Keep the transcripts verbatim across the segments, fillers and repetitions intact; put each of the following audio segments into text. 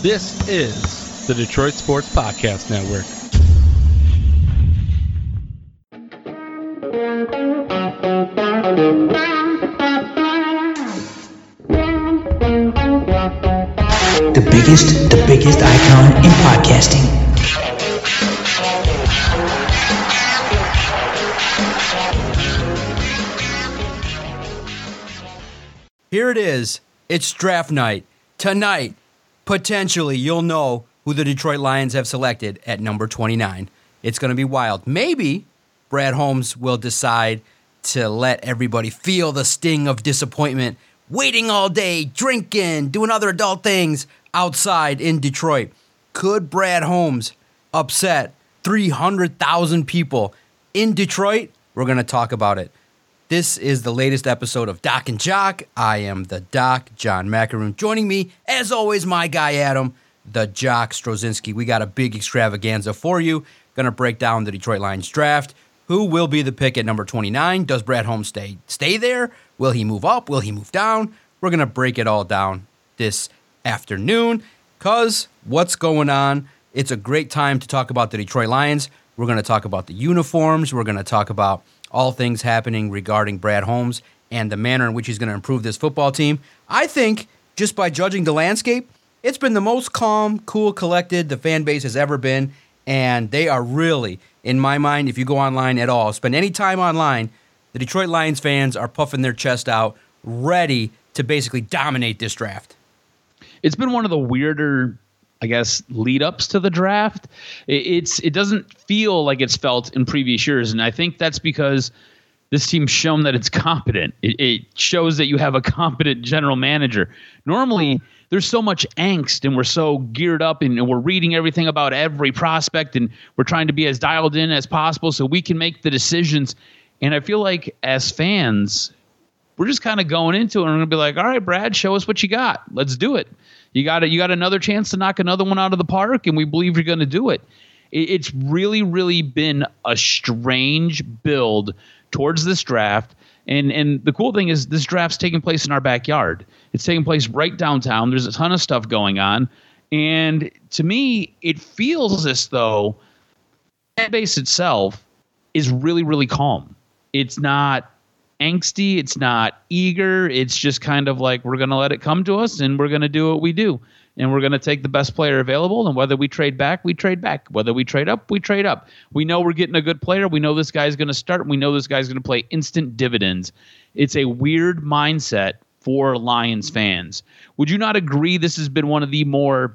This is the Detroit Sports Podcast Network. The biggest, the biggest icon in podcasting. Here it is. It's draft night. Tonight, potentially, you'll know who the Detroit Lions have selected at number twenty-nine. It's going to be wild. Maybe Brad Holmes will decide to let everybody feel the sting of disappointment, waiting all day, drinking, doing other adult things outside in Detroit. Could Brad Holmes upset three hundred thousand people in Detroit? We're going to talk about it. This is the latest episode of Doc and Jock. I am the Doc, John Macaroon. Joining me, as always, my guy Adam, the Jock Strozinski. We got a big extravaganza for you. Going to break down the Detroit Lions draft. Who will be the pick at number twenty-nine? Does Brad Holmes stay stay there? Will he move up? Will he move down? We're going to break it all down this afternoon because what's going on? It's a great time to talk about the Detroit Lions. We're going to talk about the uniforms. We're going to talk about all things happening regarding Brad Holmes and the manner in which he's going to improve this football team. I think, just by judging the landscape, it's been the most calm, cool, collected the fan base has ever been, and they are really, in my mind, if you go online at all, spend any time online, the Detroit Lions fans are puffing their chest out, ready to basically dominate this draft. It's been one of the weirder, I guess, lead-ups to the draft. It's it doesn't feel like it's felt in previous years, and I think that's because this team's shown that it's competent. It, it shows that you have a competent general manager. Normally, there's so much angst, and we're so geared up, and, and we're reading everything about every prospect, and we're trying to be as dialed in as possible so we can make the decisions. And I feel like as fans, we're just kind of going into it, and we're going to be like, all right, Brad, show us what you got. Let's do it. You got you got another chance to knock another one out of the park, and we believe you're going to do it. It's really, really been a strange build towards this draft. And and the cool thing is this draft's taking place in our backyard. It's taking place right downtown. There's a ton of stuff going on. And to me, it feels as though the fan base itself is really, really calm. It's not angsty, it's not eager, it's just kind of like we're going to let it come to us and we're going to do what we do, and we're going to take the best player available, and whether we trade back, we trade back, whether we trade up, we trade up. We know we're getting a good player, we know this guy's going to start, and we know this guy's going to play instant dividends. It's a weird mindset for Lions fans. Would you not agree this has been one of the more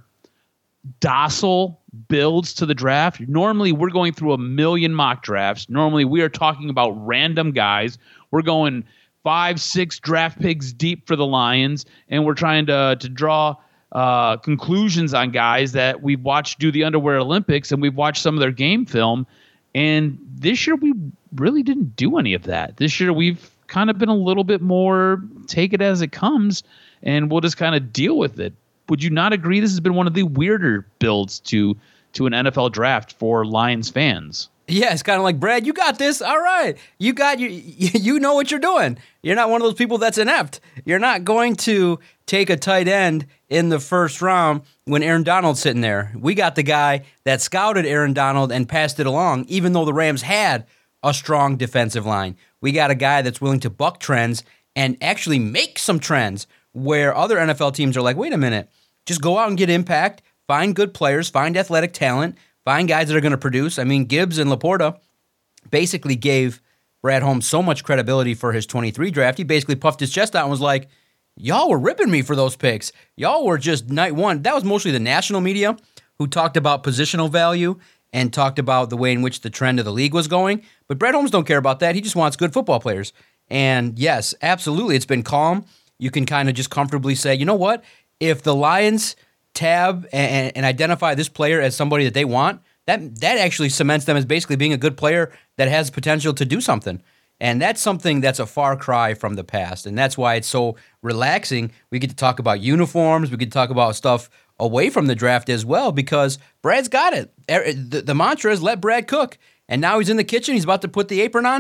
docile builds to the draft? Normally we're going through a million mock drafts. Normally we are talking about random guys. We're going five, six draft picks deep for the Lions, and we're trying to to draw uh, conclusions on guys that we've watched do the Underwear Olympics, and we've watched some of their game film. And this year we really didn't do any of that. This year we've kind of been a little bit more take it as it comes, and we'll just kind of deal with it. Would you not agree this has been one of the weirder builds to to an N F L draft for Lions fans? Yeah, it's kind of like, Brad, you got this. All right. You got you you know what you're doing. You're not one of those people that's inept. You're not going to take a tight end in the first round when Aaron Donald's sitting there. We got the guy that scouted Aaron Donald and passed it along, even though the Rams had a strong defensive line. We got a guy that's willing to buck trends and actually make some trends where other N F L teams are like, wait a minute, just go out and get impact, find good players, find athletic talent, find guys that are going to produce. I mean, Gibbs and Laporta basically gave Brad Holmes so much credibility for his twenty-three draft. He basically puffed his chest out and was like, y'all were ripping me for those picks. Y'all were just night one. That was mostly the national media who talked about positional value and talked about the way in which the trend of the league was going. But Brad Holmes don't care about that. He just wants good football players. And yes, absolutely, it's been calm. You can kind of just comfortably say, you know what? If the Lions tab and, and identify this player as somebody that they want, that that actually cements them as basically being a good player that has potential to do something. And that's something that's a far cry from the past. And that's why it's so relaxing. We get to talk about uniforms. We get to talk about stuff away from the draft as well, because Brad's got it. The, the mantra is let Brad cook. And now he's in the kitchen. He's about to put the apron on.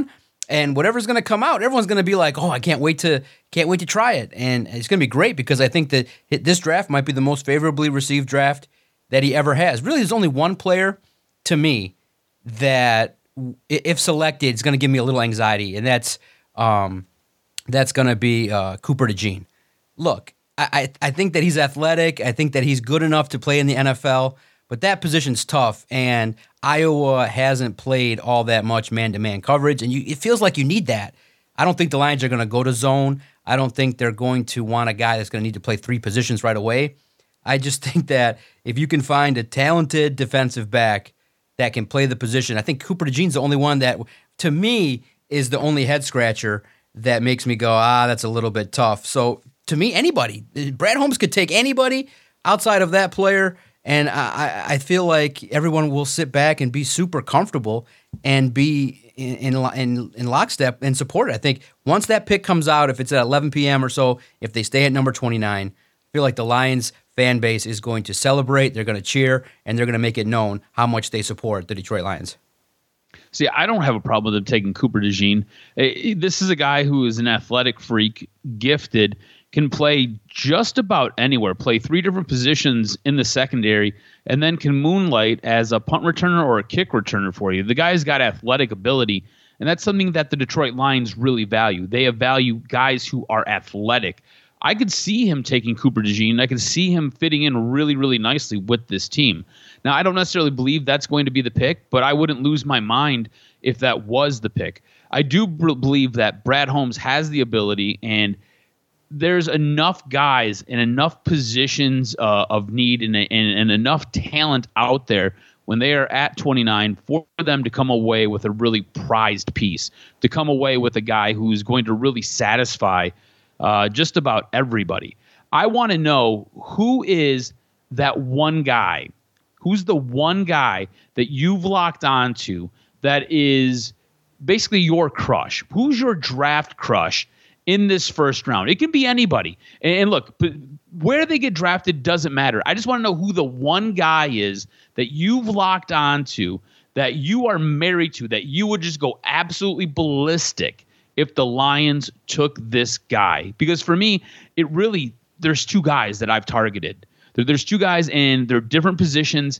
And whatever's going to come out, everyone's going to be like, "Oh, I can't wait to can't wait to try it." And it's going to be great because I think that this draft might be the most favorably received draft that he ever has. Really, there's only one player to me that, if selected, is going to give me a little anxiety, and that's um, that's going to be uh, Cooper DeJean. Look, I, I I think that he's athletic. I think that he's good enough to play in the N F L. But that position's tough, and Iowa hasn't played all that much man-to-man coverage, and you, it feels like you need that. I don't think the Lions are going to go to zone. I don't think they're going to want a guy that's going to need to play three positions right away. I just think that if you can find a talented defensive back that can play the position, I think Cooper DeJean's the only one that, to me, is the only head-scratcher that makes me go, ah, that's a little bit tough. So, to me, anybody. Brad Holmes could take anybody outside of that player. And I, I feel like everyone will sit back and be super comfortable and be in, in in in lockstep and support it. I think once that pick comes out, if it's at eleven p.m. or so, if they stay at number twenty-nine, I feel like the Lions fan base is going to celebrate, they're going to cheer, and they're going to make it known how much they support the Detroit Lions. See, I don't have a problem with them taking Cooper DeJean. This is a guy who is an athletic freak, gifted, can play just about anywhere, play three different positions in the secondary, and then can moonlight as a punt returner or a kick returner for you. The guy's got athletic ability, and that's something that the Detroit Lions really value. They value guys who are athletic. I could see him taking Cooper DeJean. I could see him fitting in really, really nicely with this team. Now, I don't necessarily believe that's going to be the pick, but I wouldn't lose my mind if that was the pick. I do b- believe that Brad Holmes has the ability, and there's enough guys and enough positions uh, of need and, and, and enough talent out there when they are at twenty-nine for them to come away with a really prized piece, to come away with a guy who's going to really satisfy uh, just about everybody. I want to know who is that one guy, who's the one guy that you've locked onto that is basically your crush. Who's your draft crush in this first round? It can be anybody. And look, where they get drafted doesn't matter. I just want to know who the one guy is that you've locked onto, that you are married to, that you would just go absolutely ballistic if the Lions took this guy. Because for me, it really, there's two guys that I've targeted. There's two guys and they're different positions,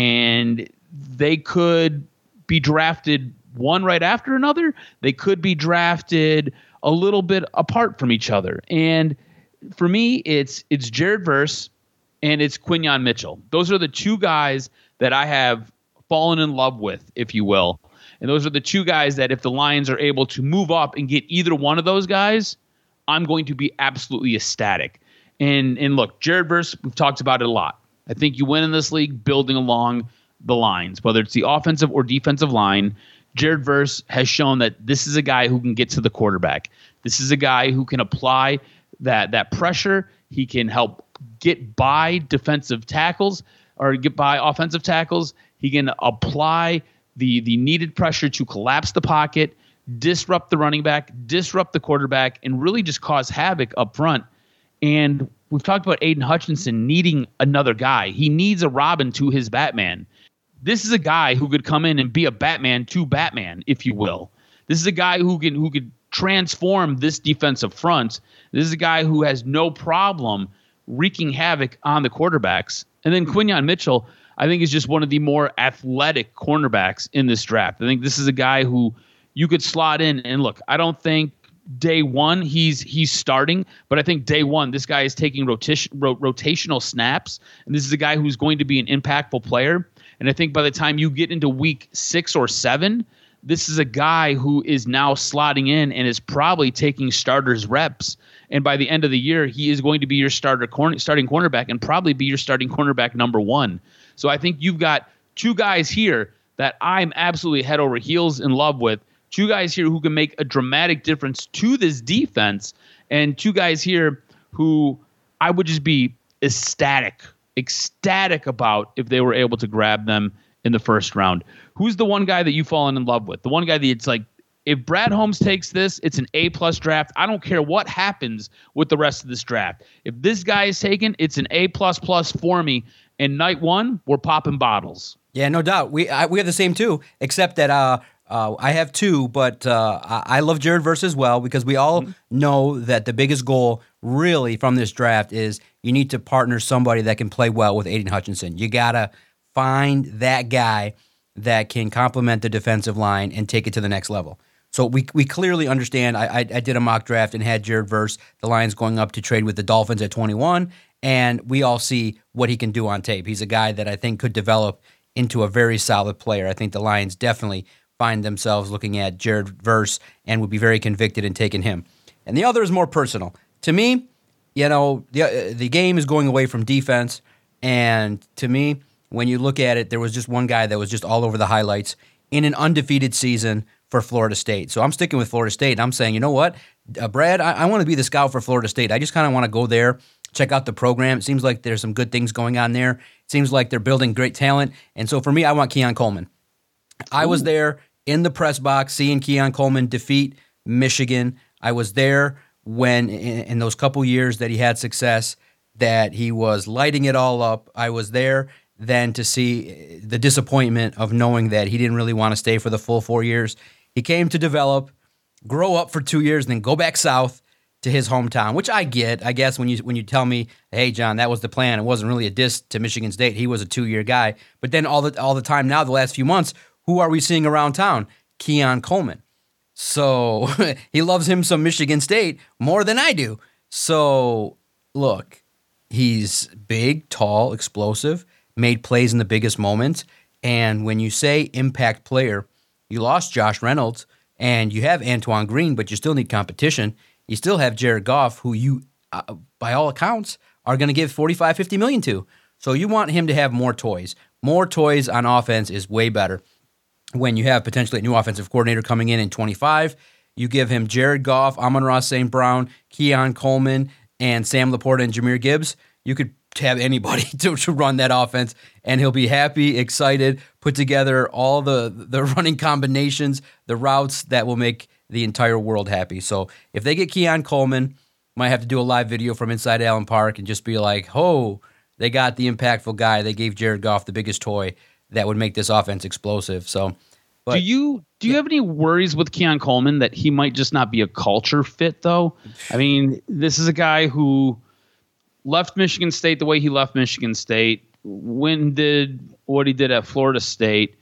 and they could be drafted one right after another. They could be drafted a little bit apart from each other. And for me, it's it's Jared Verse and it's Quinyon Mitchell. Those are the two guys that I have fallen in love with, if you will. And those are the two guys that if the Lions are able to move up and get either one of those guys, I'm going to be absolutely ecstatic. And and look, Jared Verse, we've talked about it a lot. I think you win in this league building along the lines, whether it's the offensive or defensive line. Jared Verse has shown that this is a guy who can get to the quarterback. This is a guy who can apply that that pressure. He can help get by defensive tackles or get by offensive tackles. He can apply the the needed pressure to collapse the pocket, disrupt the running back, disrupt the quarterback, and really just cause havoc up front. And we've talked about Aiden Hutchinson needing another guy. He needs a Robin to his Batman. This is a guy who could come in and be a Batman to Batman, if you will. This is a guy who can who could transform this defensive front. This is a guy who has no problem wreaking havoc on the quarterbacks. And then Quinyon Mitchell, I think, is just one of the more athletic cornerbacks in this draft. I think this is a guy who you could slot in. And look, I don't think day one he's he's starting, but I think day one this guy is taking rotation, ro- rotational snaps, and this is a guy who's going to be an impactful player. And I think by the time you get into week six or seven, this is a guy who is now slotting in and is probably taking starters reps. And by the end of the year, he is going to be your starter corner, starting cornerback and probably be your starting cornerback number one. So I think you've got two guys here that I'm absolutely head over heels in love with. Two guys here who can make a dramatic difference to this defense, and two guys here who I would just be ecstatic, ecstatic about if they were able to grab them in the first round. Who's the one guy that you've fallen in love with? The one guy that it's like, if Brad Holmes takes this, it's an A-plus draft. I don't care what happens with the rest of this draft. If this guy is taken, it's an A-plus plus for me. And night one, we're popping bottles. Yeah, no doubt. We I, we have the same too, except that uh, Uh, I have two, but uh, I, I love Jared Verse as well because we all mm-hmm. know that the biggest goal really from this draft is you need to partner somebody that can play well with Aiden Hutchinson. You got to find that guy that can complement the defensive line and take it to the next level. So we we clearly understand. I, I, I did a mock draft and had Jared Verse, the Lions going up to trade with the Dolphins at twenty-one, and we all see what he can do on tape. He's a guy that I think could develop into a very solid player. I think the Lions definitely find themselves looking at Jared Verse and would be very convicted in taking him. And the other is more personal. To me, you know, the, the game is going away from defense, and to me, when you look at it, there was just one guy that was just all over the highlights in an undefeated season for Florida State. So I'm sticking with Florida State, and I'm saying, you know what, uh, Brad, I, I want to be the scout for Florida State. I just kind of want to go there, check out the program. It seems like there's some good things going on there. It seems like they're building great talent. And so for me, I want Keon Coleman. I Ooh. was there in the press box seeing Keon Coleman defeat Michigan. I was there when, in, in those couple years that he had success, that he was lighting it all up. I was there then to see the disappointment of knowing that he didn't really want to stay for the full four years. He came to develop, grow up for two years, and then go back south to his hometown, which I get. I guess when you when you tell me, hey, John, that was the plan, it wasn't really a diss to Michigan State. He was a two-year guy. But then all the all the time now, the last few months, who are we seeing around town? Keon Coleman. So he loves him some Michigan State more than I do. So look, he's big, tall, explosive, made plays in the biggest moments. And when you say impact player, you lost Josh Reynolds and you have Antoine Green, but you still need competition. You still have Jared Goff, who you, uh, by all accounts, are going to give forty-five, fifty million to. So you want him to have more toys. More toys on offense is way better. When you have potentially a new offensive coordinator coming in in twenty-five, you give him Jared Goff, Amon-Ra Saint Brown, Keon Coleman, and Sam Laporta and Jahmyr Gibbs. You could have anybody to, to run that offense, and he'll be happy, excited, put together all the, the running combinations, the routes that will make the entire world happy. So if they get Keon Coleman, might have to do a live video from inside Allen Park and just be like, oh, they got the impactful guy. They gave Jared Goff the biggest toy that would make this offense explosive. So, but, do you do you have any worries with Keon Coleman that he might just not be a culture fit, though? I mean, this is a guy who left Michigan State the way he left Michigan State, when did what he did at Florida State.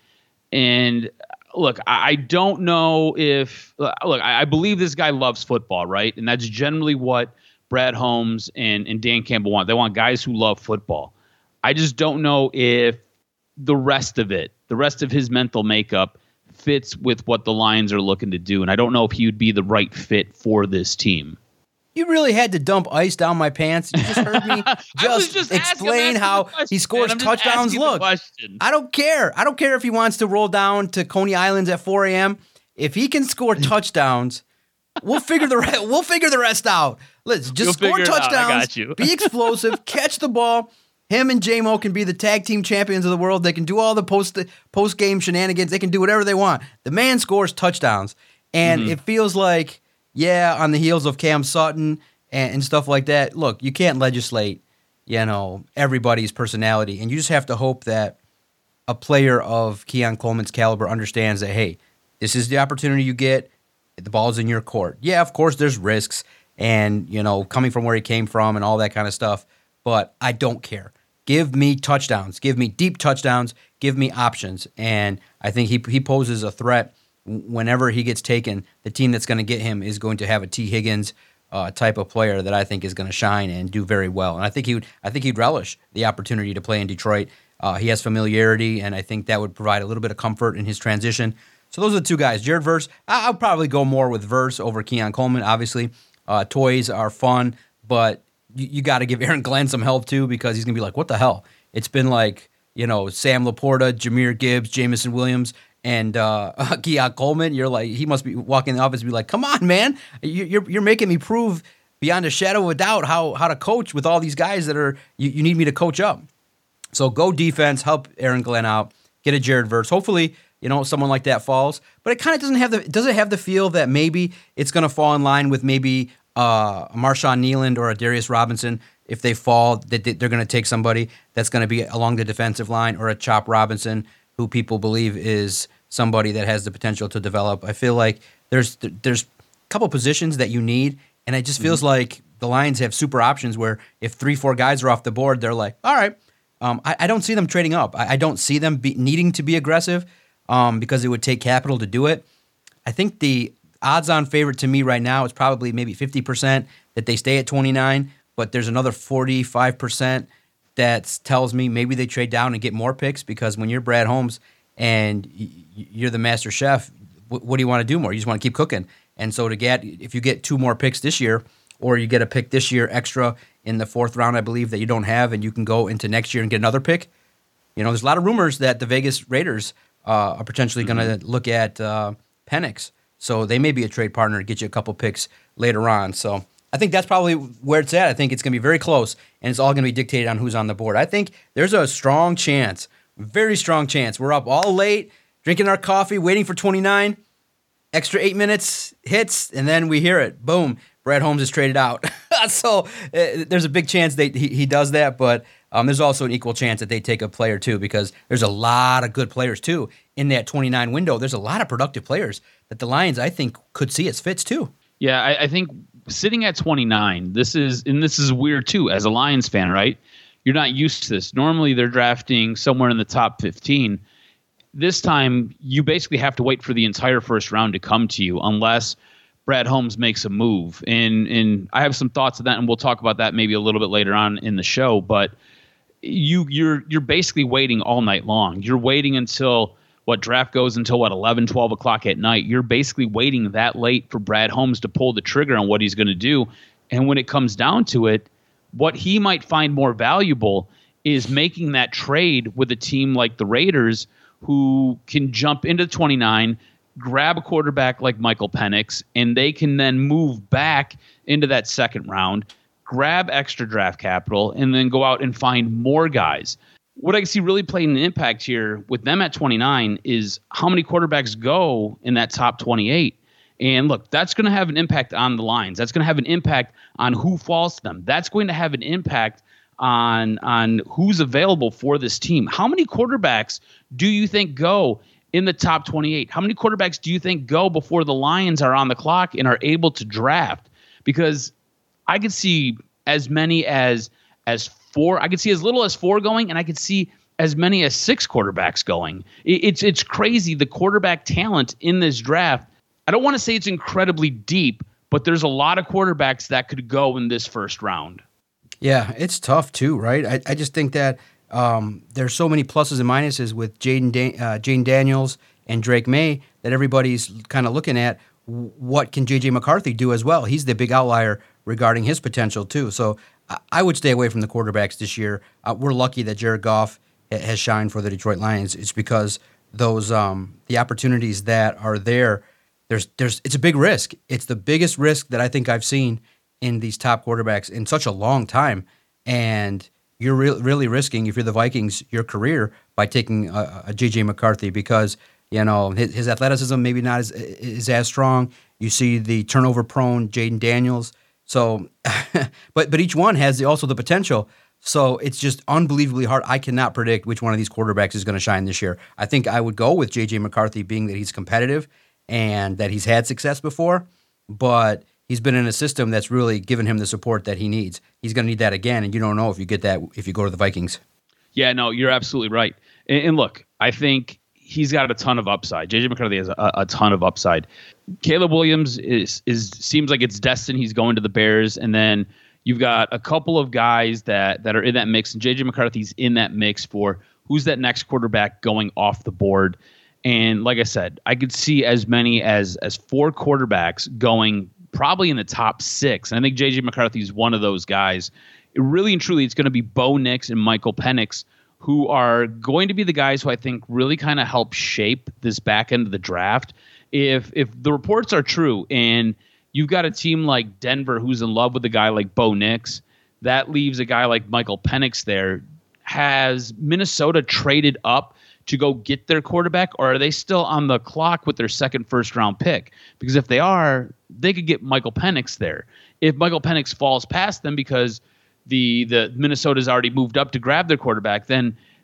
And look, I don't know if – look, I believe this guy loves football, right? And that's generally what Brad Holmes and, and Dan Campbell want. They want guys who love football. I just don't know if the rest of it, the rest of his mental makeup fits with what the Lions are looking to do. And I don't know if he would be the right fit for this team. You really had to dump ice down my pants. You just heard me just, just explain how he scores touchdowns. Look, I don't care. I don't care if he wants to roll down to Coney Islands at four a.m. If he can score touchdowns, we'll figure the re- we'll figure the rest out. Let's just You'll score touchdowns, be explosive, catch the ball. Him and J-Mo can be the tag team champions of the world. They can do all the post post game shenanigans. They can do whatever they want. The man scores touchdowns, and mm-hmm. it feels like. Yeah, on the heels of Cam Sutton and, and stuff like that. Look, you can't legislate, you know, everybody's personality, and you just have to hope that a player of Keon Coleman's caliber understands that, hey, this is the opportunity you get. The ball's in your court. Yeah, of course, there's risks, and you know, coming from where he came from and all that kind of stuff. But I don't care. Give me touchdowns. Give me deep touchdowns. Give me options, and I think he he poses a threat. Whenever he gets taken, the team that's going to get him is going to have a T. Higgins uh, type of player that I think is going to shine and do very well. And I think he would, I think he'd relish the opportunity to play in Detroit. Uh, he has familiarity, and I think that would provide a little bit of comfort in his transition. So those are the two guys. Jared Verse, I- I'll probably go more with Verse over Keon Coleman. Obviously, uh, toys are fun, but you, you got to give Aaron Glenn some help too, because he's going to be like, what the hell? It's been like, you know, Sam Laporta, Jahmyr Gibbs, Jameson Williams, and uh, Keon Coleman. You're like, he must be walking in the office and be like, come on, man. You're you're making me prove beyond a shadow of a doubt how how to coach with all these guys that are, you, you need me to coach up. So go defense, help Aaron Glenn out, get a Jared Verse. Hopefully, you know, someone like that falls. But it kind of doesn't have the, does it have the feel that maybe it's going to fall in line with maybe uh, a Marshawn Kneeland or a Darius Robinson. If they fall, that they're going to take somebody that's going to be along the defensive line, or a Chop Robinson, who people believe is somebody that has the potential to develop. I feel like there's there's a couple positions that you need, and it just feels mm-hmm. like the Lions have super options where if three, four guys are off the board, they're like, all right. Um, I, I don't see them trading up. I, I don't see them be, needing to be aggressive um, because it would take capital to do it. I think the odds-on favorite to me right now is probably maybe fifty percent that they stay at twenty-nine, but there's another forty-five percent that tells me maybe they trade down and get more picks because when you're Brad Holmes and you're the master chef, what do you want to do more? You just want to keep cooking. And so to get, if you get two more picks this year, or you get a pick this year extra in the fourth round, I believe, that you don't have, and you can go into next year and get another pick. You know, there's a lot of rumors that the Vegas Raiders uh, are potentially mm-hmm. going to look at uh, Penix. So they may be a trade partner to get you a couple picks later on. So I think that's probably where it's at. I think it's going to be very close, and it's all going to be dictated on who's on the board. I think there's a strong chance, very strong chance. We're up all late, drinking our coffee, waiting for twenty-nine. Extra eight minutes hits, and then we hear it. Boom. Brad Holmes is traded out. so uh, there's a big chance that he, he does that, but um, there's also an equal chance that they take a player too because there's a lot of good players too in that twenty-nine window. There's a lot of productive players that the Lions, I think, could see as fits too. Yeah, I, I think sitting at twenty-nine, this is and this is weird too as a Lions fan, right? You're not used to this. Normally they're drafting somewhere in the top fifteen. This time, you basically have to wait for the entire first round to come to you unless Brad Holmes makes a move. And and I have some thoughts of that, and we'll talk about that maybe a little bit later on in the show. But you, you're you're basically waiting all night long. You're waiting until, what, draft goes until, what, eleven, twelve o'clock at night. You're basically waiting that late for Brad Holmes to pull the trigger on what he's going to do. And when it comes down to it, what he might find more valuable is making that trade with a team like the Raiders, who can jump into twenty-nine, grab a quarterback like Michael Penix, and they can then move back into that second round, grab extra draft capital, and then go out and find more guys. What I can see really playing an impact here with them at twenty-nine is how many quarterbacks go in that top twenty-eight. And look, that's going to have an impact on the Lions. That's going to have an impact on who falls to them. That's going to have an impact on on who's available for this team. How many quarterbacks do you think go in the top twenty-eight? How many quarterbacks do you think go before the Lions are on the clock and are able to draft? Because I could see as many as as four. I could see as little as four going, and I could see as many as six quarterbacks going. It's it's crazy, the quarterback talent in this draft. I don't want to say it's incredibly deep, but there's a lot of quarterbacks that could go in this first round. Yeah, it's tough too, right? I, I just think that um, there's so many pluses and minuses with Jaden da- uh, Jaden Daniels and Drake May that everybody's kind of looking at what can J J McCarthy do as well. He's the big outlier regarding his potential too. So I, I would stay away from the quarterbacks this year. Uh, we're lucky that Jared Goff ha- has shined for the Detroit Lions. It's because those um, the opportunities that are there. There's there's it's a big risk. It's the biggest risk that I think I've seen in these top quarterbacks in such a long time, and you're re- really risking, if you're the Vikings, your career by taking a, a J J McCarthy because, you know, his, his athleticism maybe not as, is as strong. You see the turnover-prone Jaden Daniels. So, but but each one has the, also the potential. So it's just unbelievably hard. I cannot predict which one of these quarterbacks is going to shine this year. I think I would go with J J McCarthy, being that he's competitive and that he's had success before, but he's been in a system that's really given him the support that he needs. He's going to need that again, and you don't know if you get that if you go to the Vikings. Yeah, no, you're absolutely right. And, and look, I think he's got a ton of upside. J J McCarthy has a, a ton of upside. Caleb Williams is is seems like it's destined. He's going to the Bears, and then you've got a couple of guys that that are in that mix, and J J McCarthy's in that mix for who's that next quarterback going off the board. And like I said, I could see as many as as four quarterbacks going probably in the top six. And I think J J McCarthy is one of those guys. It really and truly, it's going to be Bo Nix and Michael Penix, who are going to be the guys who I think really kind of help shape this back end of the draft. If if the reports are true and you've got a team like Denver who's in love with a guy like Bo Nix, that leaves a guy like Michael Penix there. Has Minnesota traded up to go get their quarterback, or are they still on the clock with their second first round pick? Because if they are, they could get Michael Penix there. If Michael Penix falls past them because the the Minnesota's already moved up to grab their quarterback, then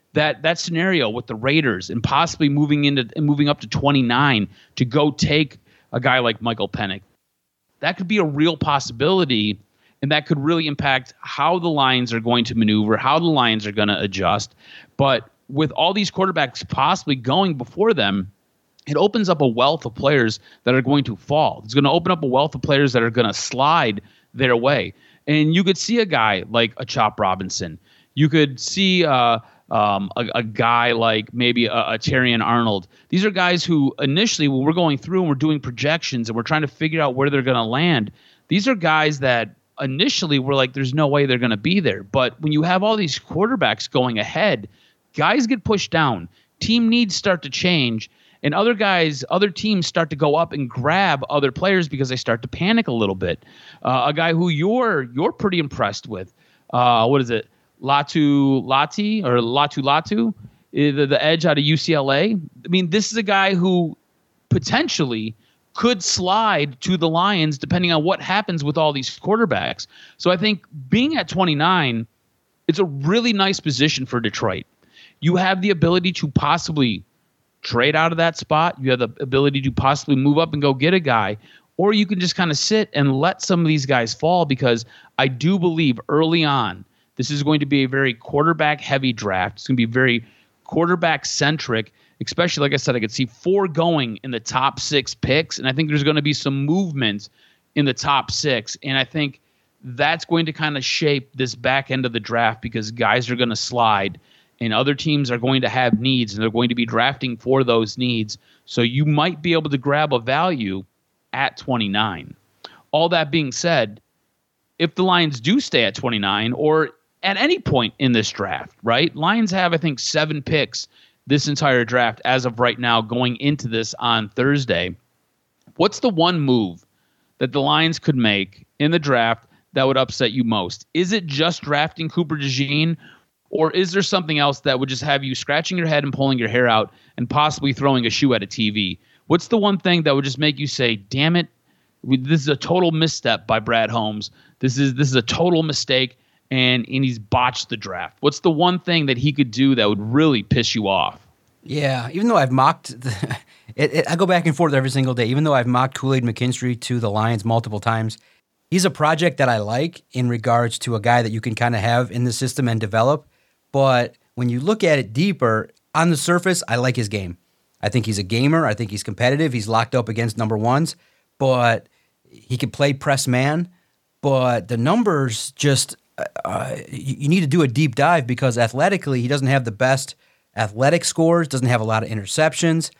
that that scenario with the Raiders and possibly moving into and moving up to twenty-nine to go take a guy like Michael Penix, that could be a real possibility, and that could really impact how the Lions are going to maneuver, how the Lions are going to adjust. But with all these quarterbacks possibly going before them, it opens up a wealth of players that are going to fall. It's going to open up a wealth of players that are going to slide their way. And you could see a guy like a Chop Robinson. You could see uh, um, a, a guy like maybe a, a Terrion Arnold. These are guys who initially, when we're going through and we're doing projections and we're trying to figure out where they're going to land, these are guys that initially we're like, there's no way they're going to be there. But when you have all these quarterbacks going ahead, guys get pushed down. Team needs start to change. And other guys, other teams start to go up and grab other players because they start to panic a little bit. Uh, a guy who you're you're pretty impressed with, uh, what is it, Latu Lati or Latu Latu, the, the edge out of U C L A. I mean, this is a guy who potentially could slide to the Lions depending on what happens with all these quarterbacks. So I think being at twenty-nine, it's a really nice position for Detroit. You have the ability to possibly trade out of that spot. You have the ability to possibly move up and go get a guy, or you can just kind of sit and let some of these guys fall, because I do believe early on this is going to be a very quarterback-heavy draft. It's going to be very quarterback-centric, especially, like I said, I could see four going in the top six picks, and I think there's going to be some movement in the top six, and I think that's going to kind of shape this back end of the draft, because guys are going to slide and other teams are going to have needs, and they're going to be drafting for those needs. So you might be able to grab a value at twenty-nine. All that being said, if the Lions do stay at twenty-nine, or at any point in this draft, right? Lions have, I think, seven picks this entire draft as of right now going into this on Thursday. What's the one move that the Lions could make in the draft that would upset you most? Is it just drafting Cooper DeJean, or is there something else that would just have you scratching your head and pulling your hair out and possibly throwing a shoe at a T V? What's the one thing that would just make you say, damn it, this is a total misstep by Brad Holmes. This is this is a total mistake, and, and he's botched the draft. What's the one thing that he could do that would really piss you off? Yeah, even though I've mocked, the, it, it, I go back and forth every single day. Even though I've mocked Kool-Aid McKinstry to the Lions multiple times, he's a project that I like in regards to a guy that you can kind of have in the system and develop. But when you look at it deeper, on the surface, I like his game. I think he's a gamer. I think he's competitive. He's locked up against number ones, but he can play press man. But the numbers just, uh, you, you need to do a deep dive, because athletically, he doesn't have the best athletic scores, doesn't have a lot of interceptions.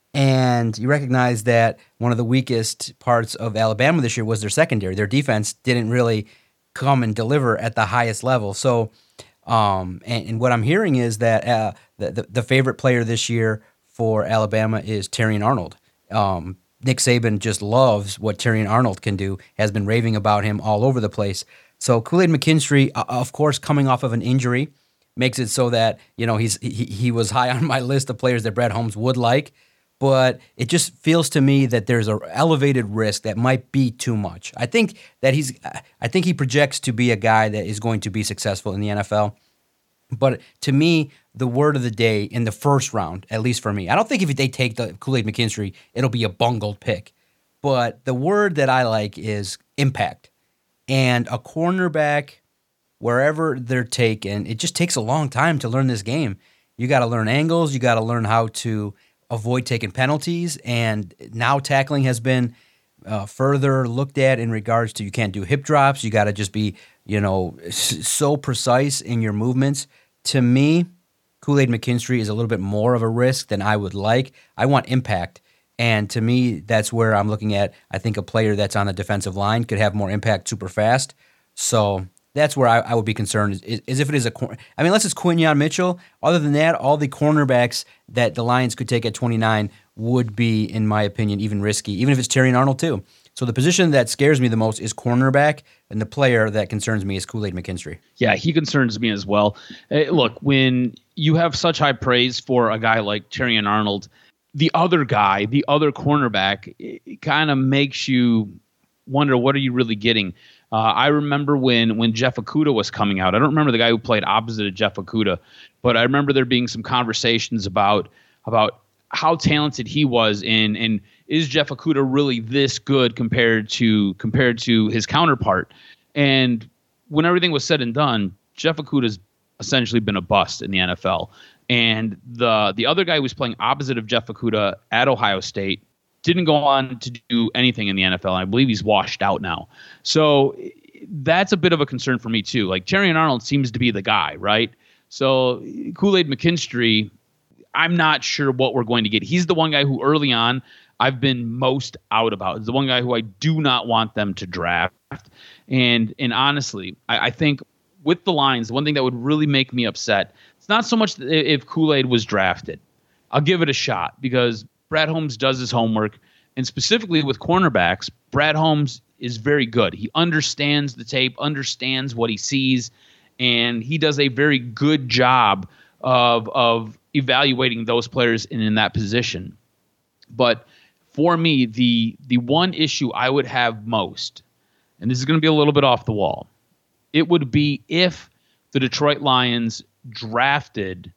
And you recognize that one of the weakest parts of Alabama this year was their secondary. Their defense didn't really come and deliver at the highest level. So, Um, and, and what I'm hearing is that uh, the, the the favorite player this year for Alabama is Terrion Arnold. Um, Nick Saban just loves what Terrion Arnold can do, has been raving about him all over the place. So Kool-Aid McKinstry, uh, of course, coming off of an injury, makes it so that, you know, he's he, he was high on my list of players that Brad Holmes would like. But it just feels to me that there's an elevated risk that might be too much. I think that he's, I think he projects to be a guy that is going to be successful in the N F L. But to me, the word of the day in the first round, at least for me, I don't think if they take the Kool-Aid McKinstry, it'll be a bungled pick. But the word that I like is impact. And a cornerback, wherever they're taken, it just takes a long time to learn this game. You got to learn angles. You got to learn how to avoid taking penalties, and now tackling has been uh, further looked at in regards to you can't do hip drops. You got to just be, you know, s- so precise in your movements. To me, Kool-Aid McKinstry is a little bit more of a risk than I would like. I want impact, and to me, that's where I'm looking at. I think a player that's on the defensive line could have more impact super fast. So that's where I, I would be concerned, is, is if it is a corner. I mean, unless it's Quinyon Mitchell. Other than that, all the cornerbacks that the Lions could take at twenty-nine would be, in my opinion, even risky, even if it's Terrion Arnold too. So the position that scares me the most is cornerback, and the player that concerns me is Kool-Aid McKinstry. Yeah, he concerns me as well. Hey, look, when you have such high praise for a guy like Terrion Arnold, the other guy, the other cornerback, it, it kind of makes you wonder, what are you really getting? Uh, I remember when when Jeff Okudah was coming out. I don't remember the guy who played opposite of Jeff Okudah, but I remember there being some conversations about about how talented he was, and and is Jeff Okudah really this good compared to compared to his counterpart? And when everything was said and done, Jeff Okudah's essentially been a bust in the N F L. And the the other guy who was playing opposite of Jeff Okudah at Ohio State didn't go on to do anything in the N F L. And I believe he's washed out now. So that's a bit of a concern for me too. Like Terrion Arnold seems to be the guy, right? So Kool-Aid McKinstry, I'm not sure what we're going to get. He's the one guy who early on I've been most out about. It's the one guy who I do not want them to draft. And and honestly, I, I think with the Lions, the one thing that would really make me upset, it's not so much if Kool-Aid was drafted. I'll give it a shot because Brad Holmes does his homework. And specifically with cornerbacks, Brad Holmes is very good. He understands the tape, understands what he sees, and he does a very good job of of evaluating those players in, in that position. But for me, the the one issue I would have most, and this is going to be a little bit off the wall, it would be if the Detroit Lions drafted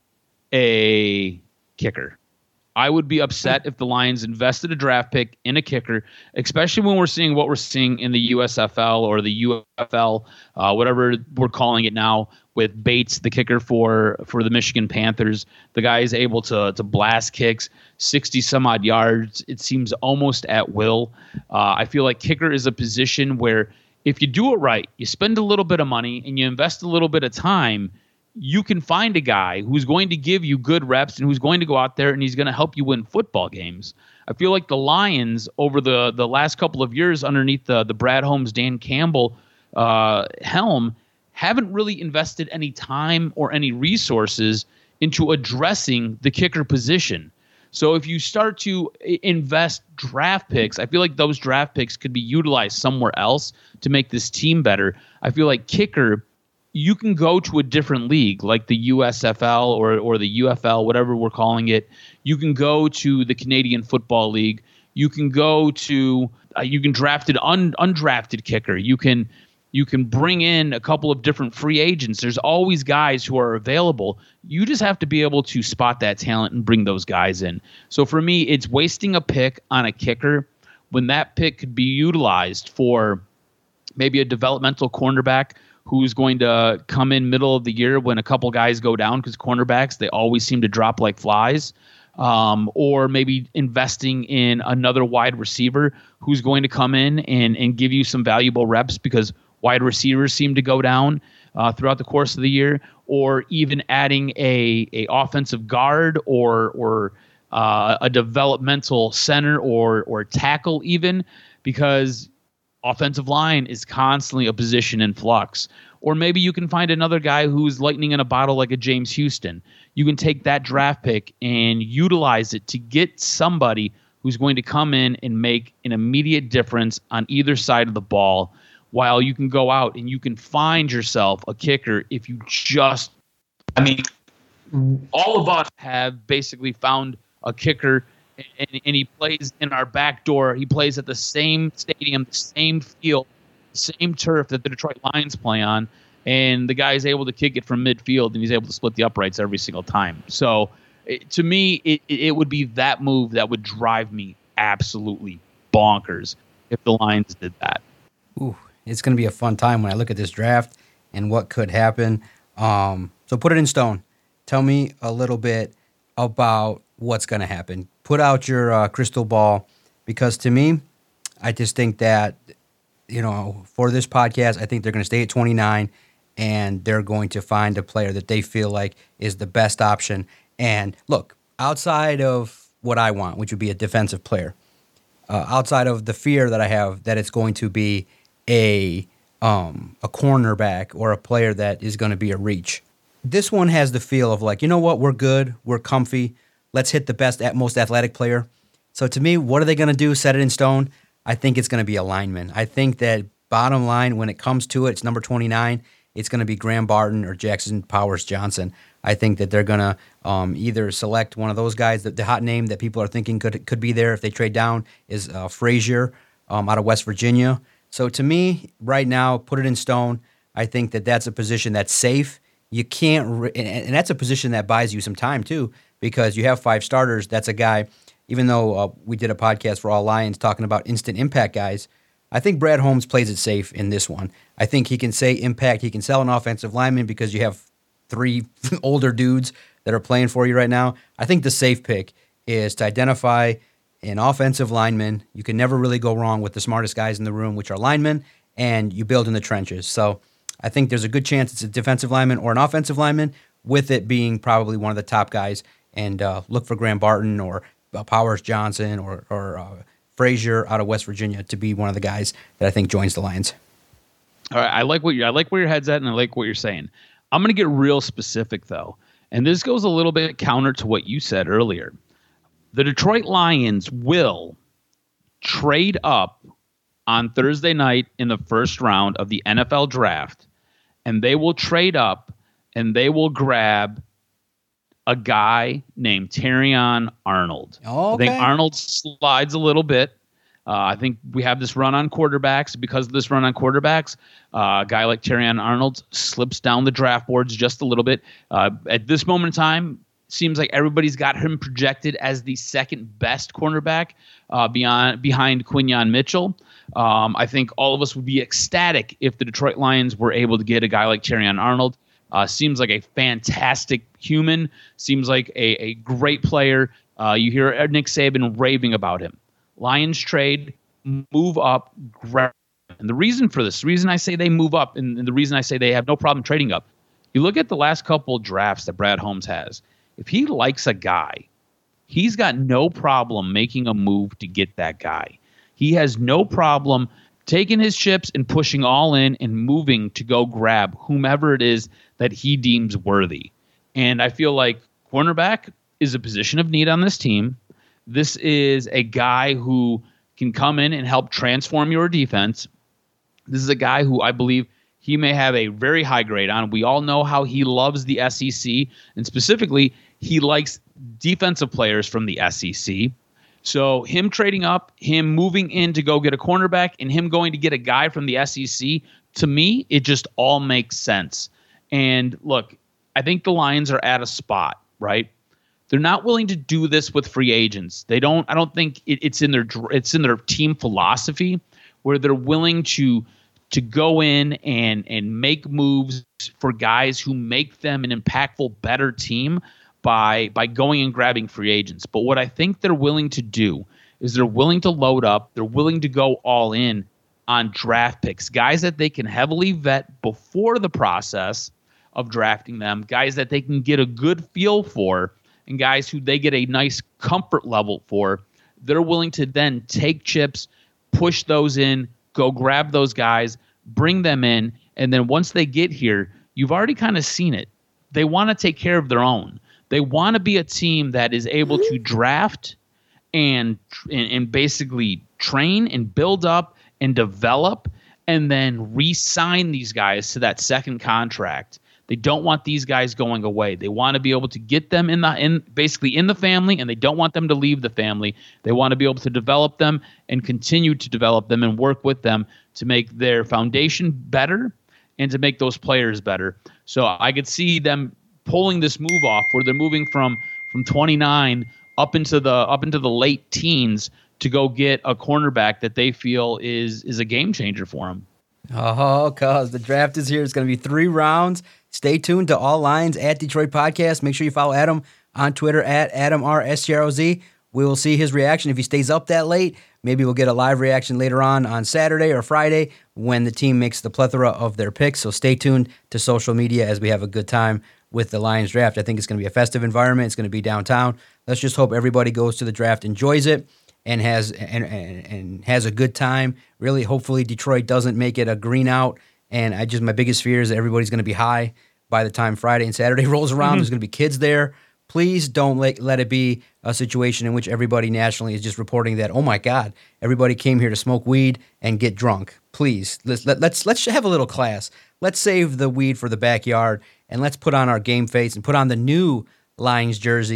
a kicker. I would be upset if the Lions invested a draft pick in a kicker, especially when we're seeing what we're seeing in the U S F L or the U F L, uh, whatever we're calling it now, with Bates, the kicker for for the Michigan Panthers. The guy is able to to blast kicks sixty some odd yards. It seems almost at will. Uh, I feel like kicker is a position where if you do it right, you spend a little bit of money and you invest a little bit of time, you can find a guy who's going to give you good reps and who's going to go out there and he's going to help you win football games. I feel like the Lions over the, the last couple of years underneath the, the Brad Holmes, Dan Campbell uh, helm haven't really invested any time or any resources into addressing the kicker position. So if you start to invest draft picks, I feel like those draft picks could be utilized somewhere else to make this team better. I feel like kicker, you can go to a different league like the U S F L or or the U F L, whatever we're calling it. You can go to the Canadian Football League. You can go to uh, you can draft an un, undrafted kicker. You can you can bring in a couple of different free agents. There's always guys who are available. You just have to be able to spot that talent and bring those guys in. So for me, it's wasting a pick on a kicker when that pick could be utilized for maybe a developmental cornerback who's going to come in middle of the year when a couple guys go down, because cornerbacks, they always seem to drop like flies. Um, or maybe investing in another wide receiver who's going to come in and, and give you some valuable reps because wide receivers seem to go down uh, throughout the course of the year, or even adding a, a offensive guard or or uh, a developmental center or or tackle even, because offensive line is constantly a position in flux. Or maybe you can find another guy who's lightning in a bottle like a James Houston. You can take that draft pick and utilize it to get somebody who's going to come in and make an immediate difference on either side of the ball, while you can go out and you can find yourself a kicker if you just, I mean, all of us have basically found a kicker, and, and he plays in our back door. He plays at the same stadium, the same field, the same turf that the Detroit Lions play on, and the guy is able to kick it from midfield, and he's able to split the uprights every single time. So it, to me, it, it would be that move that would drive me absolutely bonkers if the Lions did that. Ooh, it's going to be a fun time when I look at this draft and what could happen. Um, so put it in stone. Tell me a little bit about what's going to happen. Put out your uh, crystal ball, because to me, I just think that, you know, for this podcast, I think they're going to stay at twenty-nine, and they're going to find a player that they feel like is the best option. And look, outside of what I want, which would be a defensive player, uh, outside of the fear that I have that it's going to be a um, a cornerback or a player that is going to be a reach, this one has the feel of like, you know what, we're good, we're comfy, let's hit the best, most athletic player. So to me, what are they going to do? Set it in stone? I think it's going to be a lineman. I think that bottom line, when it comes to it, it's number twenty-nine. It's going to be Graham Barton or Jackson Powers Johnson. I think that they're going to um, either select one of those guys. The, the hot name that people are thinking could could be there if they trade down is uh, Frazier um, out of West Virginia. So to me, right now, put it in stone. I think that that's a position that's safe. You can't, re- and, and that's a position that buys you some time too, because you have five starters. That's a guy, even though uh, we did a podcast for All Lions talking about instant impact guys, I think Brad Holmes plays it safe in this one. I think he can say impact. He can sell an offensive lineman because you have three older dudes that are playing for you right now. I think the safe pick is to identify an offensive lineman. You can never really go wrong with the smartest guys in the room, which are linemen, and you build in the trenches. So I think there's a good chance it's a defensive lineman or an offensive lineman, with it being probably one of the top guys. And uh, look for Graham Barton or uh, Powers Johnson or, or uh, Frazier out of West Virginia to be one of the guys that I think joins the Lions. All right, I like what you I like where your head's at, and I like what you're saying. I'm going to get real specific though, and this goes a little bit counter to what you said earlier. The Detroit Lions will trade up on Thursday night in the first round of the N F L draft, and they will trade up and they will grab a guy named Terrion Arnold. Okay. I think Arnold slides a little bit. Uh, I think we have this run on quarterbacks. Because of this run on quarterbacks, uh, a guy like Terrion Arnold slips down the draft boards just a little bit. Uh, at this moment in time, seems like everybody's got him projected as the second best cornerback uh, beyond behind Quinyon Mitchell. Um, I think all of us would be ecstatic if the Detroit Lions were able to get a guy like Terrion Arnold. Uh, seems like a fantastic human. Seems like a, a great player. Uh, you hear Nick Saban raving about him. Lions trade, move up, grab. And the reason for this, the reason I say they move up, and, and the reason I say they have no problem trading up, you look at the last couple drafts that Brad Holmes has. If he likes a guy, he's got no problem making a move to get that guy. He has no problem taking his chips and pushing all in and moving to go grab whomever it is that he deems worthy. And I feel like cornerback is a position of need on this team. This is a guy who can come in and help transform your defense. This is a guy who I believe he may have a very high grade on. We all know how he loves the S E C, and specifically, he likes defensive players from the S E C. So him trading up, him moving in to go get a cornerback, and him going to get a guy from the S E C, to me, it just all makes sense. And look, I think the Lions are at a spot, right? They're not willing to do this with free agents. They don't. I don't think it, it's in their it's in their team philosophy where they're willing to to go in and and make moves for guys who make them an impactful, better team by by going and grabbing free agents. But what I think they're willing to do is they're willing to load up. They're willing to go all in on draft picks, guys that they can heavily vet before the process of drafting them, guys that they can get a good feel for, and guys who they get a nice comfort level for. They're willing to then take chips, push those in, go grab those guys, bring them in, and then once they get here, you've already kind of seen it. They want to take care of their own. They want to be a team that is able to draft and, and and basically train and build up and develop and then re-sign these guys to that second contract. They don't want these guys going away. They want to be able to get them in the in basically in the family, and they don't want them to leave the family. They want to be able to develop them and continue to develop them and work with them to make their foundation better and to make those players better. So I could see them pulling this move off where they're moving from from twenty-nine up into the up into the late teens to go get a cornerback that they feel is is a game changer for them. Oh, cause the draft is here. It's going to be three rounds. Stay tuned to All Lions at Detroit Podcast. Make sure you follow Adam on Twitter at Adam R S T R O Z. We will see his reaction if he stays up that late. Maybe we'll get a live reaction later on on Saturday or Friday when the team makes the plethora of their picks. So stay tuned to social media as we have a good time with the Lions draft. I think it's going to be a festive environment. It's going to be downtown. Let's just hope everybody goes to the draft, enjoys it, and has and, and, and has a good time. Really, hopefully Detroit doesn't make it a green out. And I just my biggest fear is that everybody's going to be high by the time Friday and Saturday rolls around. Mm-hmm. There's going to be kids there. Please don't let, let it be a situation in which everybody nationally is just reporting that, oh my God, everybody came here to smoke weed and get drunk. Please, let's let, let's let's have a little class. Let's save the weed for the backyard, and let's put on our game face and put on the new Lions jersey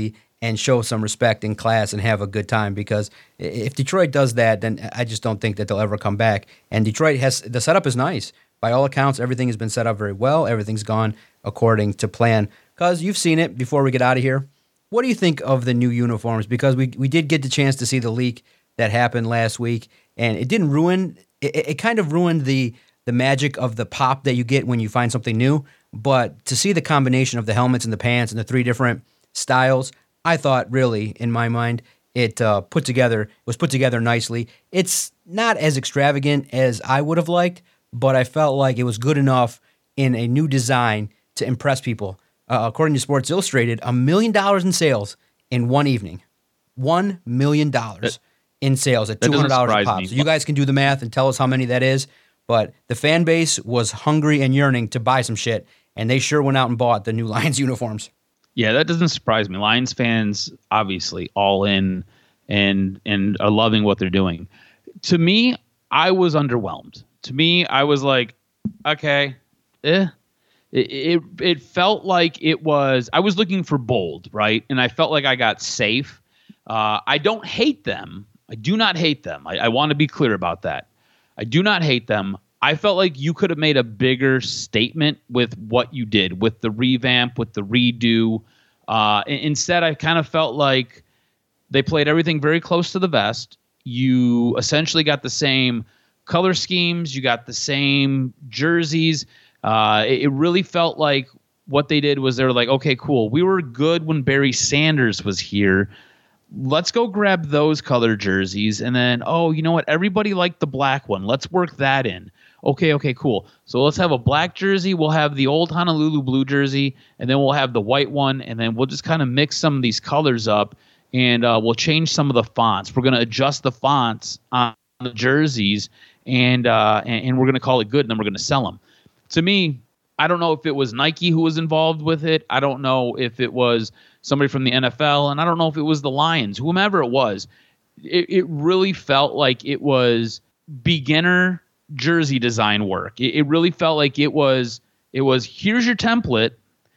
and show some respect and class and have a good time, because if Detroit does that, then I just don't think that they'll ever come back. And Detroit has, the setup is nice. By all accounts, everything has been set up very well. Everything's gone according to plan. Because you've seen it before we get out of here. What do you think of the new uniforms? Because we we did get the chance to see the leak that happened last week, and it didn't ruin, it, it kind of ruined the the magic of the pop that you get when you find something new. But to see the combination of the helmets and the pants and the three different styles, I thought really, in my mind, it uh, put together was put together nicely. It's not as extravagant as I would have liked, but I felt like it was good enough in a new design to impress people. Uh, according to Sports Illustrated, a million dollars in sales in one evening. One million dollars in sales at two hundred dollars a pop. Me. So you guys can do the math and tell us how many that is. But the fan base was hungry and yearning to buy some shit, and they sure went out and bought the new Lions uniforms. Yeah, that doesn't surprise me. Lions fans, obviously, all in and and are loving what they're doing. To me, I was underwhelmed. To me, I was like, okay, eh. It, it it felt like it was, I was looking for bold, right? And I felt like I got safe. Uh, I don't hate them. I do not hate them. I, I want to be clear about that. I do not hate them. I felt like you could have made a bigger statement with what you did, with the revamp, with the redo. Uh, instead, I kind of felt like they played everything very close to the vest. You essentially got the same color schemes. You got the same jerseys. Uh, it, it really felt like what they did was they were like, okay, cool. We were good when Barry Sanders was here. Let's go grab those color jerseys. And then, oh, you know what? Everybody liked the black one. Let's work that in. Okay, okay, cool. So let's have a black jersey. We'll have the old Honolulu blue jersey, and then we'll have the white one. And then we'll just kind of mix some of these colors up, and uh, we'll change some of the fonts. We're going to adjust the fonts on the jerseys, and, uh, and, and we're going to call it good, and then we're going to sell them. To me, I don't know if it was Nike who was involved with it. I don't know if it was somebody from the N F L, and I don't know if it was the Lions, whomever it was. It, it really felt like it was beginner jersey design work. It, it really felt like it was, it was, here's your template.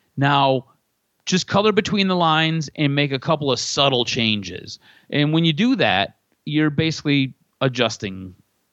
Now just color between the lines and make a couple of subtle changes. And when you do that, you're basically adjusting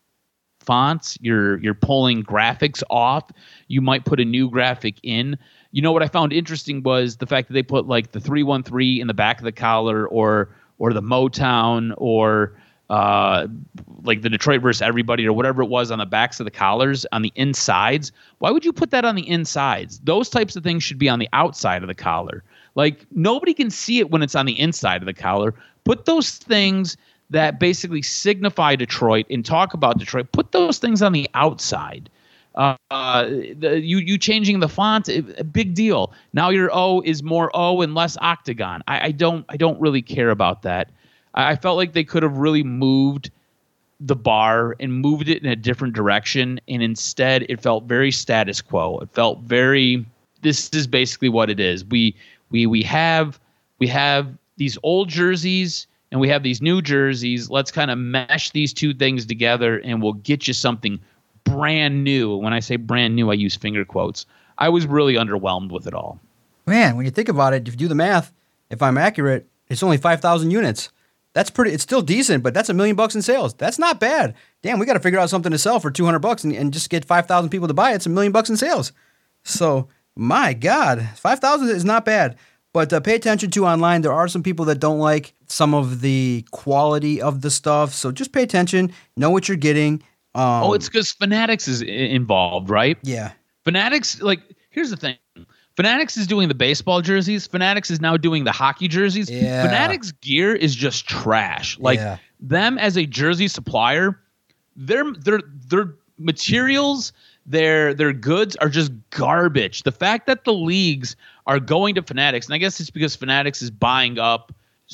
fonts, you're you're pulling graphics off. You might put a new graphic in. You know what I found interesting was the fact that they put like the three one three in the back of the collar, or or the Motown, or uh, like the Detroit versus everybody, or whatever it was on the backs of the collars on the insides. Why would you put that on the insides? Those types of things should be on the outside of the collar. Like, nobody can see it when it's on the inside of the collar. Put those things that basically signify Detroit and talk about Detroit, put those things on the outside. Uh, the, you you changing the font, a big deal. Now your O is more O and less octagon. I, I don't I don't really care about that. I, I felt like they could have really moved the bar and moved it in a different direction, and instead it felt very status quo. It felt very, this is basically what it is. We we we have we have these old jerseys, and we have these new jerseys. Let's kind of mesh these two things together, and we'll get you something brand new. When I say brand new, I use finger quotes. I was really underwhelmed with it all. Man, when you think about it, if you do the math, if I'm accurate, it's only five thousand units. That's pretty, it's still decent, but that's a million bucks in sales. That's not bad. Damn, we got to figure out something to sell for two hundred bucks and, and just get five thousand people to buy it. It's a million bucks in sales. So, my God, five thousand is not bad. But uh, pay attention to online. There are some people that don't like some of the quality of the stuff. So just pay attention. Know what you're getting. Um, oh, it's because Fanatics is I- involved, right? Yeah. Fanatics, like, here's the thing. Fanatics is doing the baseball jerseys. Fanatics is now doing the hockey jerseys. Yeah. Fanatics gear is just trash. Like, Yeah. them as a jersey supplier, their their their materials, their their goods are just garbage. The fact that the leagues are going to Fanatics, and I guess it's because Fanatics is buying up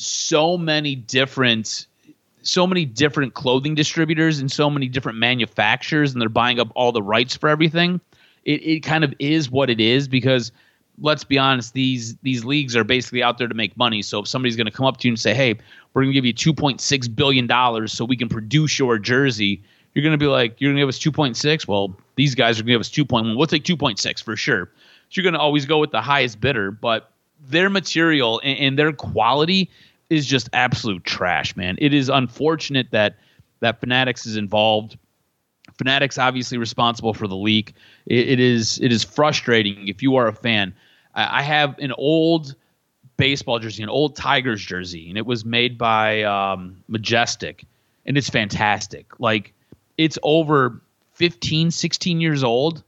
so many different so many different clothing distributors and so many different manufacturers, and they're buying up all the rights for everything. It it kind of is what it is, because let's be honest, these these leagues are basically out there to make money. So if somebody's going to come up to you and say, hey, we're going to give you two point six billion dollars so we can produce your jersey, you're going to be like, you're going to give us two point six? Well, these guys are going to give us two point one. We'll take two point six for sure. So you're going to always go with the highest bidder. But their material and, and their quality is just absolute trash, man. It is unfortunate that that Fanatics is involved. Fanatics obviously responsible for the leak. It, it is it is frustrating if you are a fan. I, I have an old baseball jersey, an old Tigers jersey, and it was made by um, Majestic, and it's fantastic. Like, it's over fifteen, sixteen years old,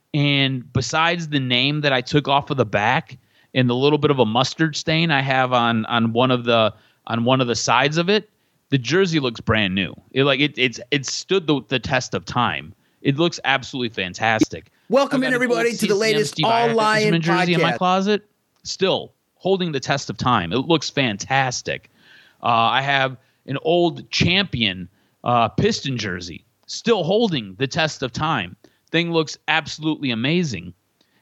and besides the name that I took off of the back and the little bit of a mustard stain I have on on one of the on one of the sides of it, the jersey looks brand new. It like it it's it stood the, the test of time. It looks absolutely fantastic. Welcome in everybody to the latest All Lion jersey podcast. In my closet, still holding the test of time. It looks fantastic. Uh, I have an old Champion uh, Piston jersey, still holding the test of time. Thing looks absolutely amazing,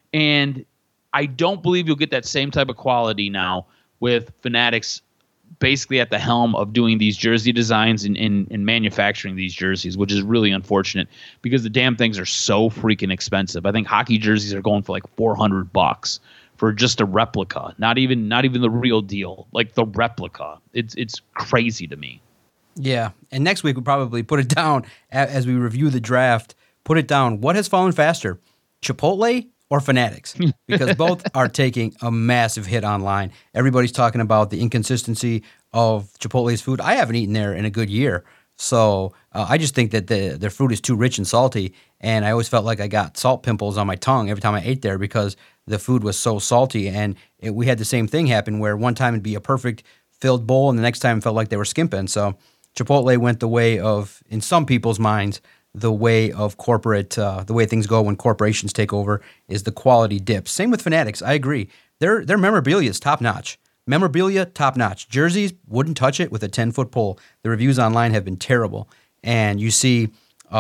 and I don't believe you'll get that same type of quality now with Fanatics basically at the helm of doing these jersey designs and, and, and manufacturing these jerseys, which is really unfortunate because the damn things are so freaking expensive. I think hockey jerseys are going for like four hundred bucks for just a replica, not even not even the real deal, like the replica. It's it's crazy to me. Yeah, and next week we'll probably put it down as we review the draft. Put it down. What has fallen faster, Chipotle or Fanatics? Because both are taking a massive hit online. Everybody's talking about the inconsistency of Chipotle's food. I haven't eaten there in a good year. So uh, I just think that the their food is too rich and salty, and I always felt like I got salt pimples on my tongue every time I ate there because the food was so salty. And it, we had the same thing happen where one time it'd be a perfect filled bowl, and the next time it felt like they were skimping. So Chipotle went the way of, in some people's minds, the way of corporate, uh, the way things go when corporations take over is the quality dips. Same with Fanatics. I agree. Their their memorabilia is top notch. Memorabilia, top notch. Jerseys, wouldn't touch it with a ten-foot pole. The reviews online have been terrible. And you see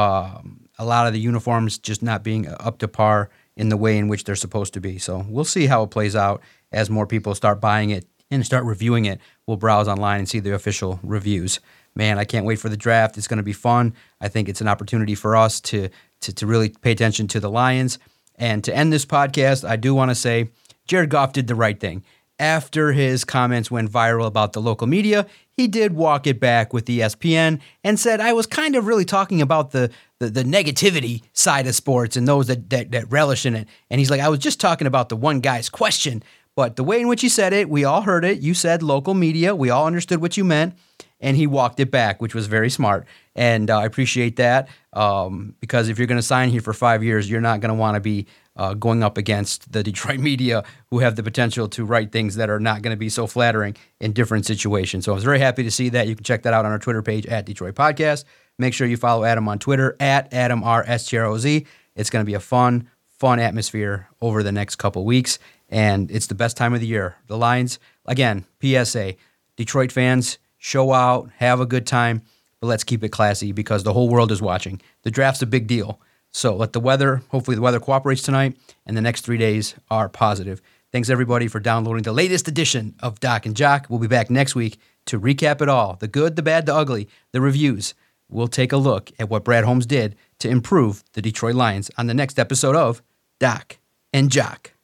um, a lot of the uniforms just not being up to par in the way in which they're supposed to be. So we'll see how it plays out as more people start buying it and start reviewing it. We'll browse online and see the official reviews. Man, I can't wait for the draft. It's going to be fun. I think it's an opportunity for us to, to, to really pay attention to the Lions. And to end this podcast, I do want to say Jared Goff did the right thing. After his comments went viral about the local media, he did walk it back with E S P N and said, I was kind of really talking about the the, the negativity side of sports and those that, that that relish in it. And he's like, I was just talking about the one guy's question. But the way in which he said it, we all heard it. You said local media. We all understood what you meant. And he walked it back, which was very smart. And uh, I appreciate that um, because if you're going to sign here for five years, you're not going to want to be uh, going up against the Detroit media who have the potential to write things that are not going to be so flattering in different situations. So I was very happy to see that. You can check that out on our Twitter page at Detroit Podcast. Make sure you follow Adam on Twitter at Adam R S T R O Z. It's going to be a fun, fun atmosphere over the next couple weeks. And it's the best time of the year. The Lions, again, P S A, Detroit fans, show out, have a good time, but let's keep it classy because the whole world is watching. The draft's a big deal. So let the weather, hopefully the weather cooperates tonight, and the next three days are positive. Thanks, everybody, for downloading the latest edition of Doc and Jock. We'll be back next week to recap it all, the good, the bad, the ugly, the reviews. We'll take a look at what Brad Holmes did to improve the Detroit Lions on the next episode of Doc and Jock.